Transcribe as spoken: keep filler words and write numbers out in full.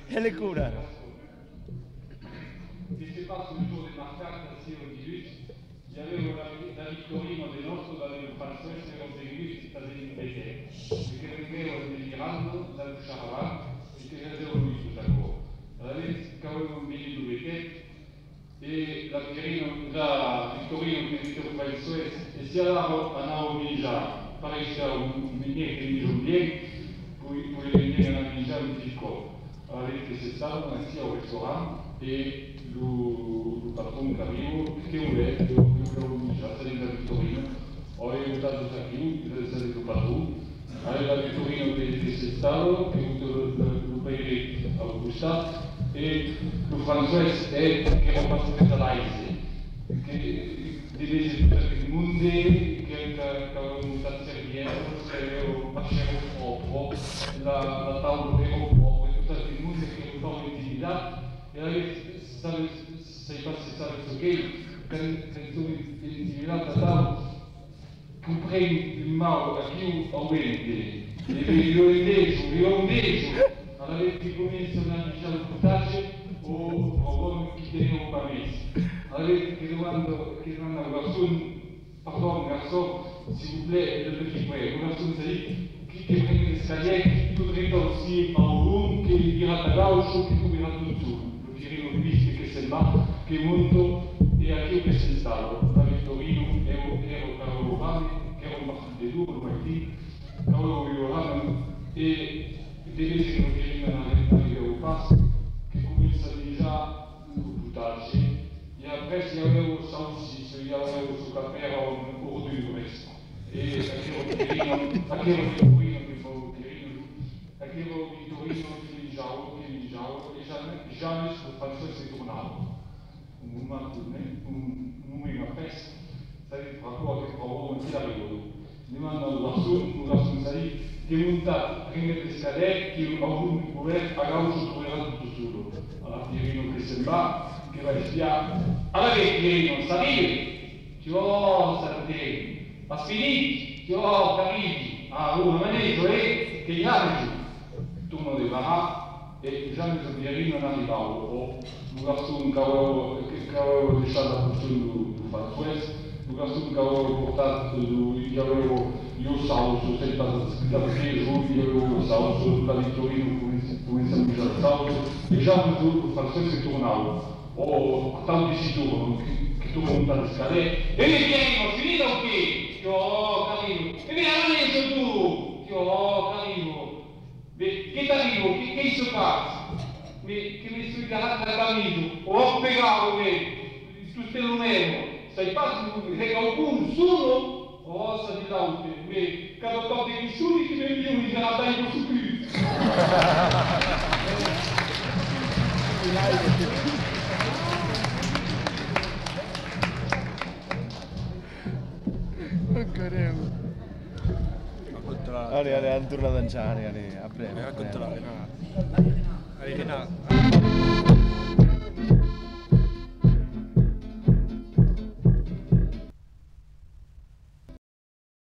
e le curano. Che se passa un giorno di marcata sia di lui, gli avevo la vittorina del nostro dalle François e con dei cittadini invece, perché venivano deliberando dal Charavat e che avevano lui tutto a cuore. Allora, che avevo un biglietto di weekend e la Pierino, la Vittorino che était au François e si andava a Naomi già, parecchia un biglietto di giorni, poi poi venire a mangiare un picco. Allora, che si stava sia al ristorante e il patron Carino che voleva che lo cominciasse a Vittorino ho aiutato Carino che è stato il patron aveva Vittorino che si stava che ha avuto il paese Augusta e il François che era passato da Laise che divise tutto il mondo che aveva montato a servire che aveva passato troppo la tavola era proprio tutto il mondo che aveva fatto l'intimità e allora sei passato questo che per l'intimità totale comprendi il male a chi aumenti e io invece, io invece alla vez cominciano a lasciare il potaggio o problemi che tengono per me alla vez che domando che domanda al garçon pardon garçon s'il vous plaît le petit frère un garçon dit qui che prende l'escalier qui potrebbe aussi en haut che ira a gauche che troverà tutto Pirino Luigi che se va, che molto e anche io che se stavo, da Vittorino ero, ero Carlo Rami, che ero un partito di due, martedì, Carlo Rami e invece che non Pirino arriva al passo, che comincia già il potaggio, e après si avevo salsiccio, io avevo su capero un po' di resto, e anche Pirino, anche Vittorino, che fa Pirino, anche Vittorino che mangiavo, che mangiavo, e jamais le François s'est tourné. Un moment tourné, un moment après, ça veut dire rapport avec Bravo, on dit la rigolo. Demande al garçon, un garçon sali, che è montato prima di scadere, che ha avuto un potere, a gaucho troverà tutto solo. Allora Pirino che se va, che va a spiare. Allora che Pirino, salire, ci vuole salire, ma finiti, ci vuole capiti, ah, una maneggio e che gli altri, turno di barà, e già mi sono Pierino non arrivavo, o un garçon che avevo, che avevo lasciato a portare il François, un garçon che avevo portato, io avevo, io sauso, senza da che giù, io avevo sauso, la Vittorino come si mangiare il sauso, e già mi sono il François che tornavo, o tanti si tornano, che tornano da scadere, e mi chiedono, finito o che? Io, oh, carino, e mi hanno detto tu, io, oh, carino, che t'arrivo, che, che si passa? Che mi sono cagato da cammino, ho spiegato che tu stai numero, sei passato, sei qualcuno solo, o sa di laute, che cada volta che nessuno ti vede io mi sarà dato su qui. Allora, allora, torna ad Anciani, a breve. A controllare, no?